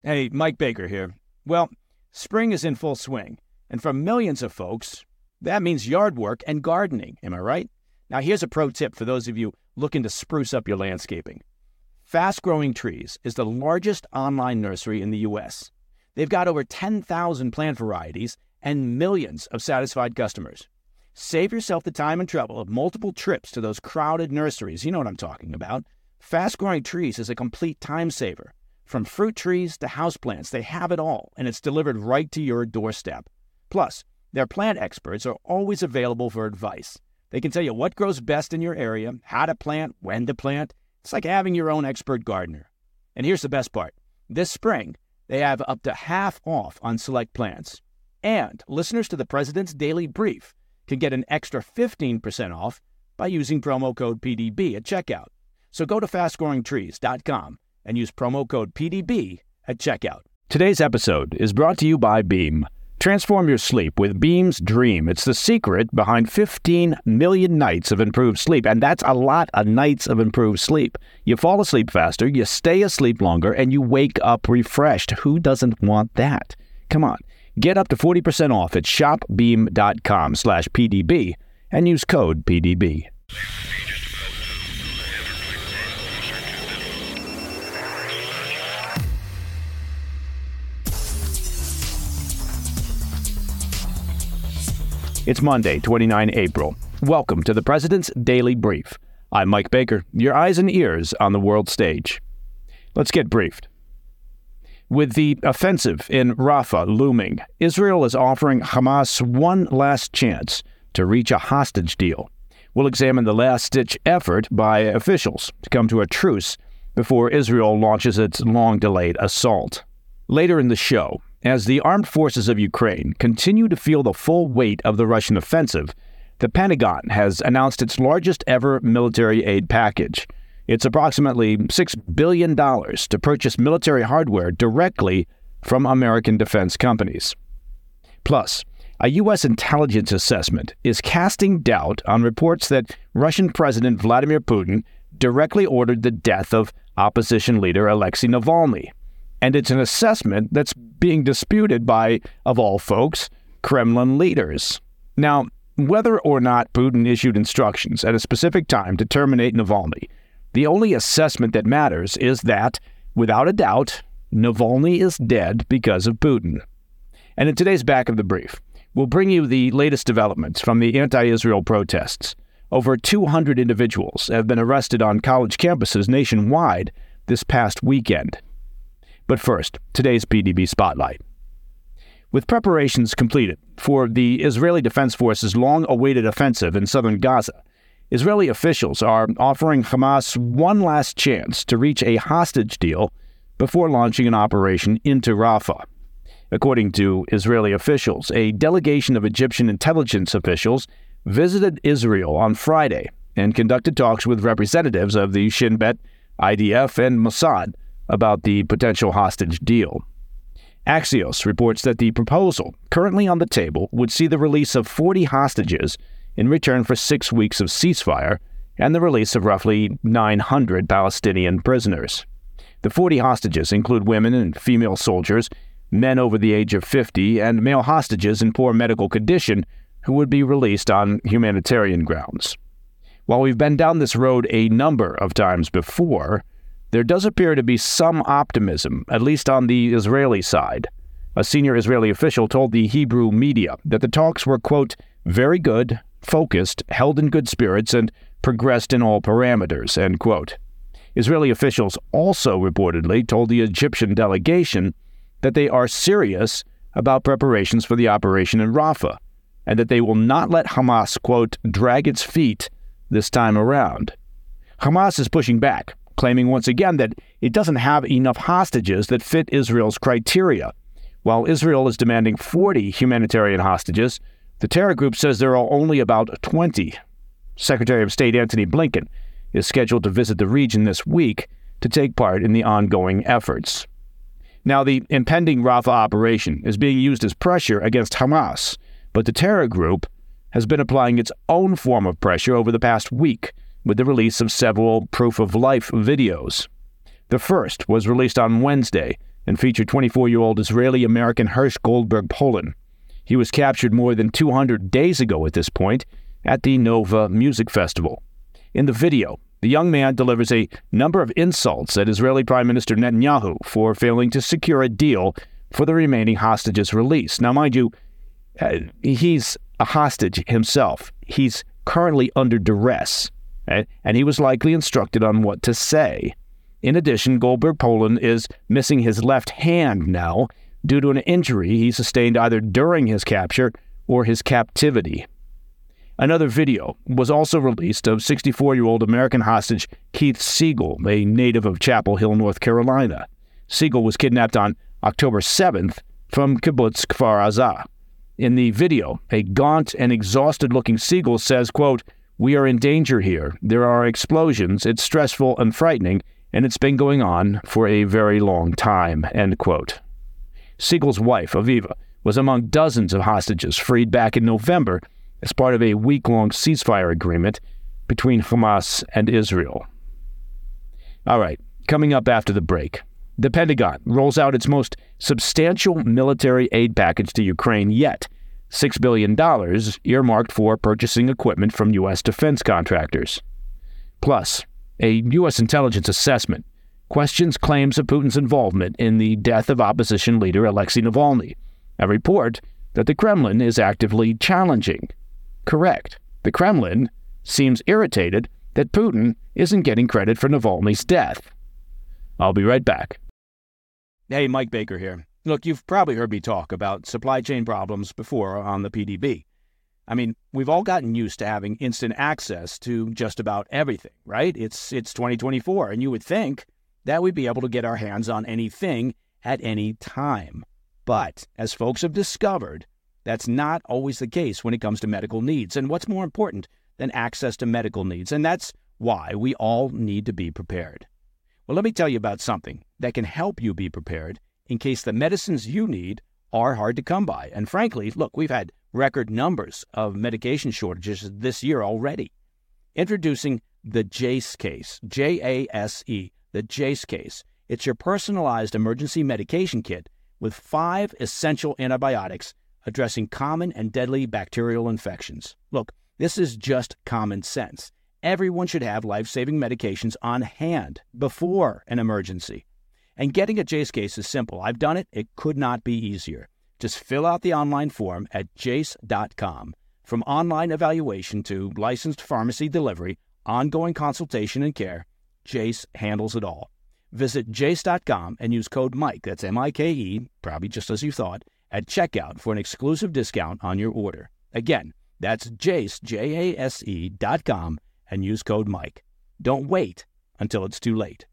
Hey, Mike Baker here. Well, spring is in full swing, and for millions of folks, that means yard work and gardening, am I right? Now here's a pro tip for those of you looking to spruce up your landscaping. Fast Growing Trees is the largest online nursery in the U.S. They've got over 10,000 plant varieties and millions of satisfied customers. Save yourself the time and trouble of multiple trips to those crowded nurseries. You know what I'm talking about. Fast Growing Trees is a complete time saver. From fruit trees to houseplants, they have it all, and it's delivered right to your doorstep. Plus, their plant experts are always available for advice. They can tell you what grows best in your area, how to plant, when to plant. It's like having your own expert gardener. And here's the best part. This spring, they have up to half off on select plants. And listeners to the President's Daily Brief can get an extra 15% off by using promo code PDB at checkout. So go to fastgrowingtrees.com and use promo code PDB at checkout. Today's episode is brought to you by Beam. Transform your sleep with Beam's Dream. It's the secret behind 15 million nights of improved sleep, and that's a lot of nights of improved sleep. You fall asleep faster, you stay asleep longer, and you wake up refreshed. Who doesn't want that? Come on. Get up to 40% off at shopbeam.com/PDB and use code PDB. It's Monday, 29 April. Welcome to the President's Daily Brief. I'm Mike Baker, your eyes and ears on the world stage. Let's get briefed. With the offensive in Rafah looming, Israel is offering Hamas one last chance to reach a hostage deal. We'll examine the last-ditch effort by officials to come to a truce before Israel launches its long-delayed assault. Later in the show, as the armed forces of Ukraine continue to feel the full weight of the Russian offensive, the Pentagon has announced its largest ever military aid package. It's approximately $6 billion to purchase military hardware directly from American defense companies. Plus, a U.S. intelligence assessment is casting doubt on reports that Russian President Vladimir Putin directly ordered the death of opposition leader Alexei Navalny. And it's an assessment that's being disputed by, of all folks, Kremlin leaders. Now, whether or not Putin issued instructions at a specific time to terminate Navalny, the only assessment that matters is that, without a doubt, Navalny is dead because of Putin. And in today's Back of the Brief, we'll bring you the latest developments from the anti-Israel protests. Over 200 individuals have been arrested on college campuses nationwide this past weekend. But first, today's PDB Spotlight. With preparations completed for the Israeli Defense Forces' long-awaited offensive in southern Gaza, Israeli officials are offering Hamas one last chance to reach a hostage deal before launching an operation into Rafah. According to Israeli officials, a delegation of Egyptian intelligence officials visited Israel on Friday and conducted talks with representatives of the Shin Bet, IDF, and Mossad about the potential hostage deal. Axios reports that the proposal currently on the table would see the release of 40 hostages in return for 6 weeks of ceasefire and the release of roughly 900 Palestinian prisoners. The 40 hostages include women and female soldiers, men over the age of 50, and male hostages in poor medical condition who would be released on humanitarian grounds. While we've been down this road a number of times before, there does appear to be some optimism, at least on the Israeli side. A senior Israeli official told the Hebrew media that the talks were, quote, very good, focused, held in good spirits, and progressed in all parameters, end quote. Israeli officials also reportedly told the Egyptian delegation that they are serious about preparations for the operation in Rafah, and that they will not let Hamas, quote, drag its feet this time around. Hamas is pushing back, claiming once again that it doesn't have enough hostages that fit Israel's criteria. While Israel is demanding 40 humanitarian hostages, the terror group says there are only about 20. Secretary of State Antony Blinken is scheduled to visit the region this week to take part in the ongoing efforts. Now, the impending Rafah operation is being used as pressure against Hamas, but the terror group has been applying its own form of pressure over the past week with the release of several proof-of-life videos. The first was released on Wednesday and featured 24-year-old Israeli-American Hirsch Goldberg Polin. He was captured more than 200 days ago at this point at the Nova Music Festival. In the video, the young man delivers a number of insults at Israeli Prime Minister Netanyahu for failing to secure a deal for the remaining hostages' release. Now, mind you, he's a hostage himself. He's currently under duress, right? And he was likely instructed on what to say. In addition, Goldberg Polin is missing his left hand now due to an injury he sustained either during his capture or his captivity. Another video was also released of 64-year-old American hostage Keith Siegel, a native of Chapel Hill, North Carolina. Siegel was kidnapped on October 7th from Kibbutz Kfar Aza. In the video, a gaunt and exhausted-looking Siegel says, quote, "We are in danger here. There are explosions. It's stressful and frightening, and it's been going on for a very long time," end quote. Siegel's wife, Aviva, was among dozens of hostages freed back in November as part of a week-long ceasefire agreement between Hamas and Israel. All right, coming up after the break, the Pentagon rolls out its most substantial military aid package to Ukraine yet, $6 billion earmarked for purchasing equipment from U.S. defense contractors. Plus, a U.S. intelligence assessment questions claims of Putin's involvement in the death of opposition leader Alexei Navalny, a report that the Kremlin is actively challenging. Correct. The Kremlin seems irritated that Putin isn't getting credit for Navalny's death. I'll be right back. Hey, Mike Baker here. Look, you've probably heard me talk about supply chain problems before on the PDB. I mean, we've all gotten used to having instant access to just about everything, right? It's 2024, and you would think that we'd be able to get our hands on anything at any time. But as folks have discovered, that's not always the case when it comes to medical needs. And what's more important than access to medical needs? And that's why we all need to be prepared. Well, let me tell you about something that can help you be prepared in case the medicines you need are hard to come by. And frankly, look, we've had record numbers of medication shortages this year already. Introducing the Jase Case, J-A-S-E, the Jase Case. It's your personalized emergency medication kit with 5 essential antibiotics addressing common and deadly bacterial infections. Look, this is just common sense. Everyone should have life-saving medications on hand before an emergency. And getting a Jase Case is simple. I've done it. It could not be easier. Just fill out the online form at jase.com. From online evaluation to licensed pharmacy delivery, ongoing consultation and care, Jase handles it all. Visit jase.com and use code Mike, that's M-I-K-E, probably just as you thought, at checkout for an exclusive discount on your order. Again, that's Jase, Jase.com, and use code Mike. Don't wait until it's too late.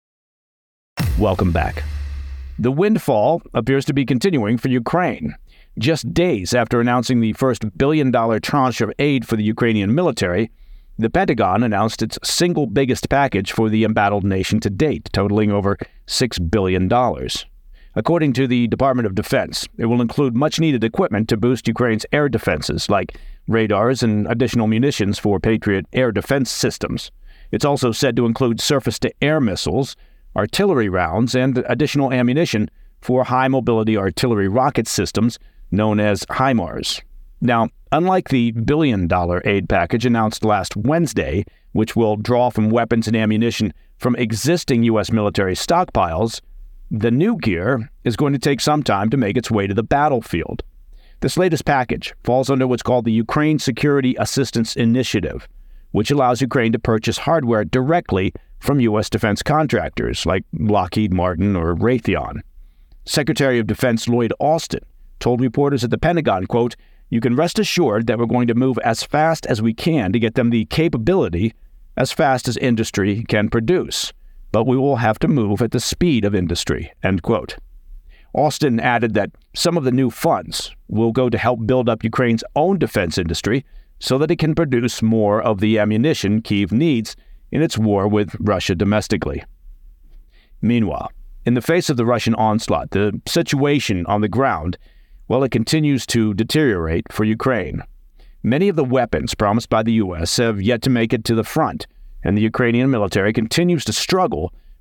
Welcome back. The windfall appears to be continuing for Ukraine. Just days after announcing the first billion-dollar tranche of aid for the Ukrainian military, the Pentagon announced its single biggest package for the embattled nation to date, totaling over $6 billion. According to the Department of Defense, it will include much-needed equipment to boost Ukraine's air defenses, like radars and additional munitions for Patriot air defense systems. It's also said to include surface-to-air missiles, artillery rounds, and additional ammunition for high-mobility artillery rocket systems known as HIMARS. Now, unlike the billion-dollar aid package announced last Wednesday, which will draw from weapons and ammunition from existing U.S. military stockpiles, the new gear is going to take some time to make its way to the battlefield. This latest package falls under what's called the Ukraine Security Assistance Initiative, which allows Ukraine to purchase hardware directly from U.S. defense contractors like Lockheed Martin or Raytheon. Secretary of Defense Lloyd Austin told reporters at the Pentagon, quote, "You can rest assured that we're going to move as fast as we can to get them the capability as fast as industry can produce. But we will have to move at the speed of industry," end quote. Austin added that some of the new funds will go to help build up Ukraine's own defense industry so that it can produce more of the ammunition Kyiv needs in its war with Russia domestically. Meanwhile, in the face of the Russian onslaught, the situation on the ground, well, it continues to deteriorate for Ukraine. Many of the weapons promised by the U.S. have yet to make it to the front, and the Ukrainian military continues to struggle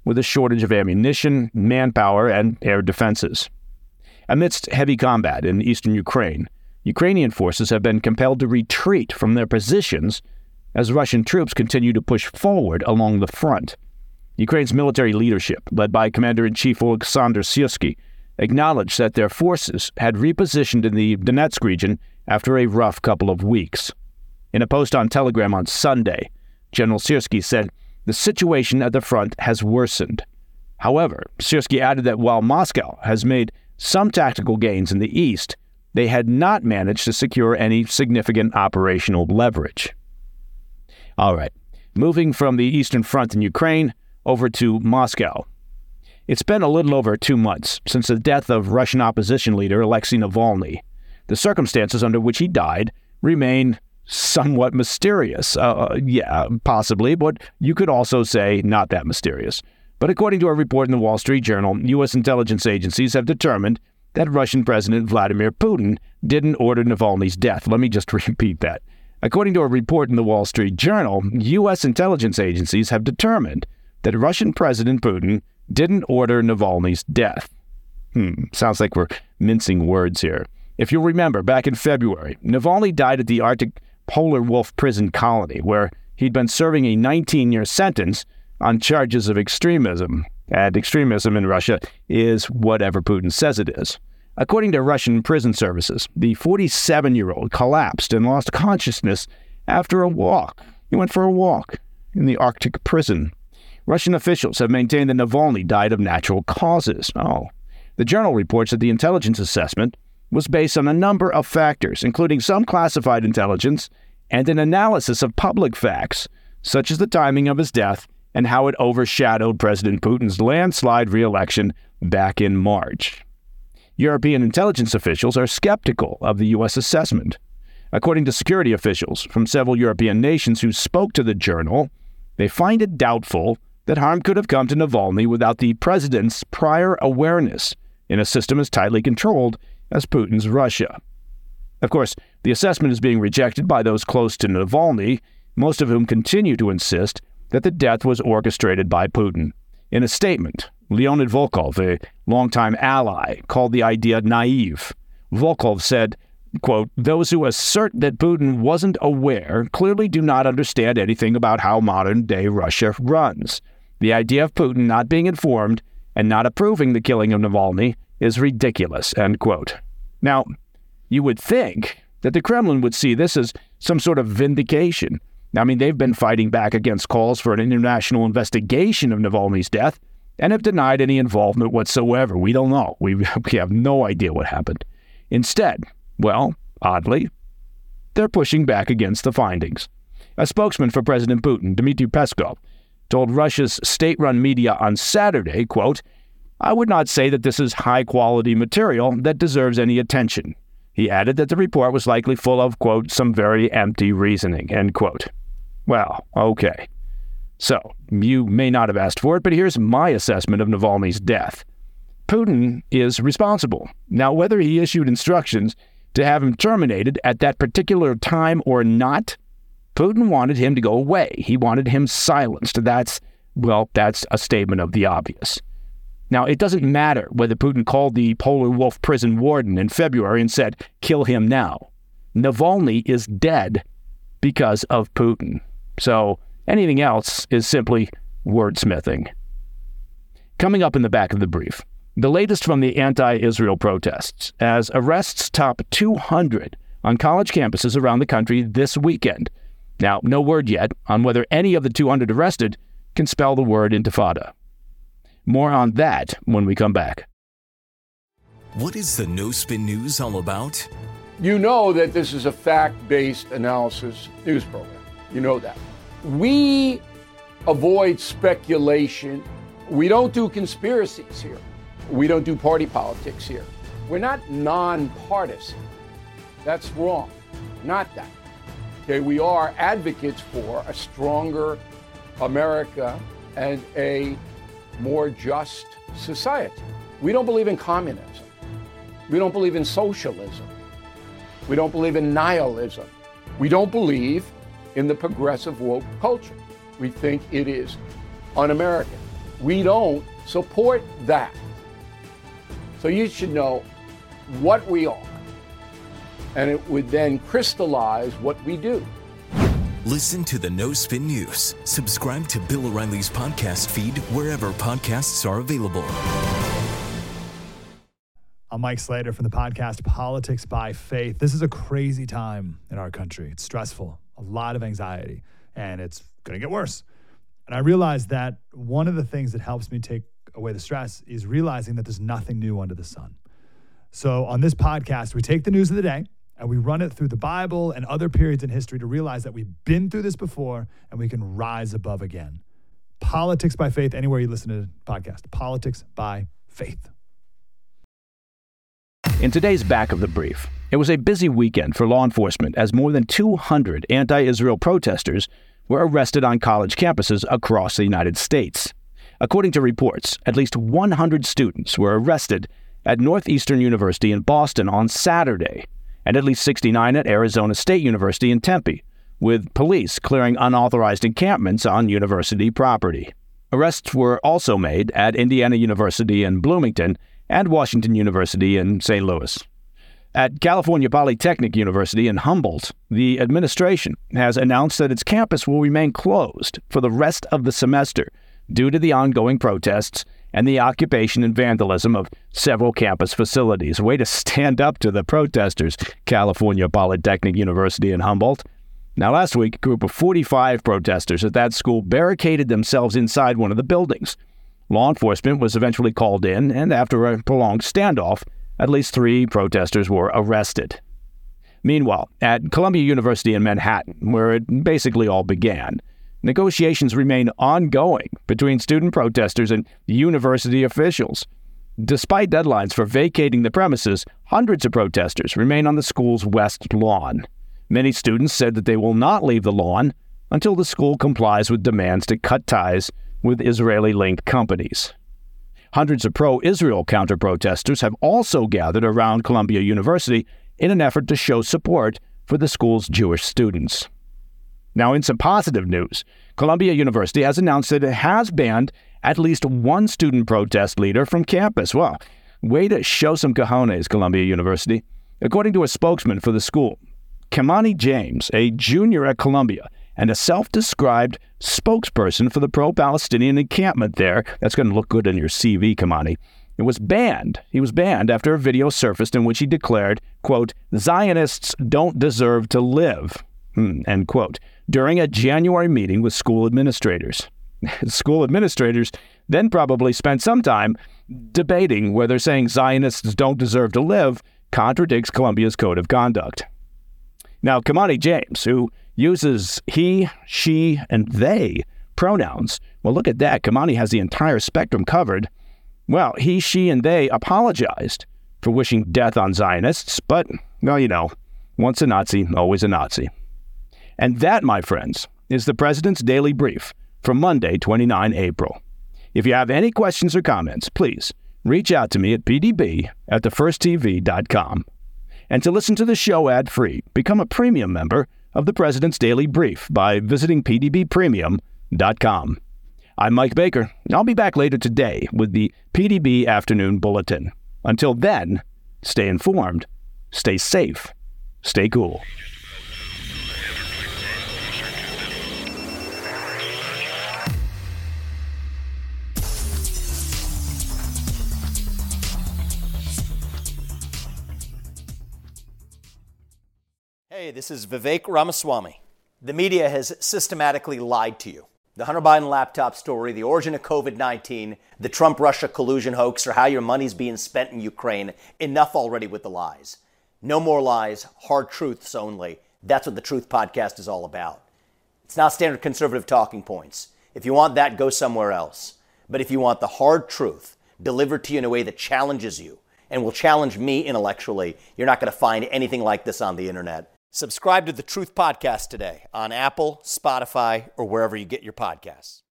with a shortage of ammunition, manpower, and air defenses. Amidst heavy combat in eastern Ukraine, Ukrainian forces have been compelled to retreat from their positions as Russian troops continue to push forward along the front. Ukraine's military leadership, led by Commander-in-Chief Oleksandr Syrsky, acknowledged that their forces had repositioned in the Donetsk region after a rough couple of weeks. In a post on Telegram on Sunday, General Syrsky said, "The situation at the front has worsened." However, Syrsky added that while Moscow has made some tactical gains in the east, they had not managed to secure any significant operational leverage. All right, moving from the Eastern Front in Ukraine over to Moscow. It's been a little over 2 months since the death of Russian opposition leader Alexei Navalny. The circumstances under which he died remain somewhat mysterious. Yeah, possibly, but you could also say not that mysterious. But according to a report in the Wall Street Journal, U.S. intelligence agencies have determined that Russian President Vladimir Putin didn't order Navalny's death. Let me just repeat that. According to a report in the Wall Street Journal, U.S. intelligence agencies have determined that Russian President Putin didn't order Navalny's death. Sounds like we're mincing words here. If you'll remember, back in February, Navalny died at the Arctic Polar Wolf prison colony, where he'd been serving a 19-year sentence on charges of extremism. And extremism in Russia is whatever Putin says it is. According to Russian prison services, the 47-year-old collapsed and lost consciousness after a walk. He went for a walk in the Arctic prison. Russian officials have maintained that Navalny died of natural causes. The journal reports that the intelligence assessment was based on a number of factors, including some classified intelligence and an analysis of public facts, such as the timing of his death and how it overshadowed President Putin's landslide re-election back in March. European intelligence officials are skeptical of the U.S. assessment. According to security officials from several European nations who spoke to the journal, they find it doubtful that harm could have come to Navalny without the president's prior awareness in a system as tightly controlled as Putin's Russia. Of course, the assessment is being rejected by those close to Navalny, most of whom continue to insist that the death was orchestrated by Putin. In a statement, Leonid Volkov, a longtime ally, called the idea naive. Volkov said, quote, "Those who assert that Putin wasn't aware clearly do not understand anything about how modern-day Russia runs. The idea of Putin not being informed and not approving the killing of Navalny is ridiculous," end quote. Now, you would think that the Kremlin would see this as some sort of vindication. I mean, they've been fighting back against calls for an international investigation of Navalny's death and have denied any involvement whatsoever. We don't know. We have no idea what happened. Instead, well, oddly, they're pushing back against the findings. A spokesman for President Putin, Dmitry Peskov, told Russia's state-run media on Saturday, quote, "I would not say that this is high-quality material that deserves any attention." He added that the report was likely full of, quote, "some very empty reasoning," end quote. Well, okay. So, you may not have asked for it, but here's my assessment of Navalny's death. Putin is responsible. Now, whether he issued instructions to have him terminated at that particular time or not, Putin wanted him to go away. He wanted him silenced. That's a statement of the obvious. Now, it doesn't matter whether Putin called the Polar Wolf prison warden in February and said, "Kill him now." Navalny is dead because of Putin. So anything else is simply wordsmithing. Coming up in the back of the brief, the latest from the anti-Israel protests, as arrests top 200 on college campuses around the country this weekend. Now, no word yet on whether any of the 200 arrested can spell the word intifada. More on that when we come back. What is the No Spin News all about? You know that this is a fact-based analysis news program. You know that. We avoid speculation. We don't do conspiracies here. We don't do party politics here. We're not nonpartisan. That's wrong. Not that. Okay, we are advocates for a stronger America and a more just society. We don't believe in communism. We don't believe in socialism. We don't believe in nihilism. We don't believe in the progressive woke culture. We think it is un-American. We don't support that. So you should know what we are, and it would then crystallize what we do. Listen to the No Spin News. Subscribe to Bill O'Reilly's podcast feed wherever podcasts are available. I'm Mike Slater from the podcast Politics by Faith. This is a crazy time in our country. It's stressful, a lot of anxiety, and it's going to get worse. And I realized that one of the things that helps me take away the stress is realizing that there's nothing new under the sun. So on this podcast, we take the news of the day and we run it through the Bible and other periods in history to realize that we've been through this before and we can rise above again. Politics by Faith, anywhere you listen to the podcast. Politics by Faith. In today's Back of the Brief, it was a busy weekend for law enforcement as more than 200 anti-Israel protesters were arrested on college campuses across the United States. According to reports, at least 100 students were arrested at Northeastern University in Boston on Saturday, and at least 69 at Arizona State University in Tempe, with police clearing unauthorized encampments on university property. Arrests were also made at Indiana University in Bloomington and Washington University in St. Louis. At California Polytechnic University in Humboldt, the administration has announced that its campus will remain closed for the rest of the semester due to the ongoing protests and the occupation and vandalism of several campus facilities. Way to stand up to the protesters, California Polytechnic University in Humboldt. Now, last week, a group of 45 protesters at that school barricaded themselves inside one of the buildings. Law enforcement was eventually called in, and after a prolonged standoff, at least 3 protesters were arrested. Meanwhile, at Columbia University in Manhattan, where it basically all began, negotiations remain ongoing between student protesters and university officials. Despite deadlines for vacating the premises, hundreds of protesters remain on the school's west lawn. Many students said that they will not leave the lawn until the school complies with demands to cut ties with Israeli-linked companies. Hundreds of pro-Israel counter-protesters have also gathered around Columbia University in an effort to show support for the school's Jewish students. Now, in some positive news, Columbia University has announced that it has banned at least one student protest leader from campus. Well, way to show some cojones, Columbia University. According to a spokesman for the school, Kimani James, a junior at Columbia and a self-described spokesperson for the pro-Palestinian encampment there, that's going to look good in your CV, Kimani, he was banned after a video surfaced in which he declared, quote, "Zionists don't deserve to live," end quote, during a January meeting with school administrators. School administrators then probably spent some time debating whether saying Zionists don't deserve to live contradicts Columbia's code of conduct. Now, Kimani James, who uses he, she, and they pronouns, well, look at that. Kimani has the entire spectrum covered. Well, he, she, and they apologized for wishing death on Zionists, but, well, you know, once a Nazi, always a Nazi. And that, my friends, is the President's Daily Brief for Monday, 29 April. If you have any questions or comments, please reach out to me at pdb@thefirsttv.com. And to listen to the show ad-free, become a premium member of the President's Daily Brief by visiting pdbpremium.com. I'm Mike Baker. I'll be back later today with the PDB Afternoon Bulletin. Until then, stay informed, stay safe, stay cool. Hey, this is Vivek Ramaswamy. The media has systematically lied to you. The Hunter Biden laptop story, the origin of COVID-19, the Trump-Russia collusion hoax, or how your money's being spent in Ukraine. Enough already with the lies. No more lies, hard truths only. That's what the Truth Podcast is all about. It's not standard conservative talking points. If you want that, go somewhere else. But if you want the hard truth delivered to you in a way that challenges you and will challenge me intellectually, you're not going to find anything like this on the internet. Subscribe to the Truth Podcast today on Apple, Spotify, or wherever you get your podcasts.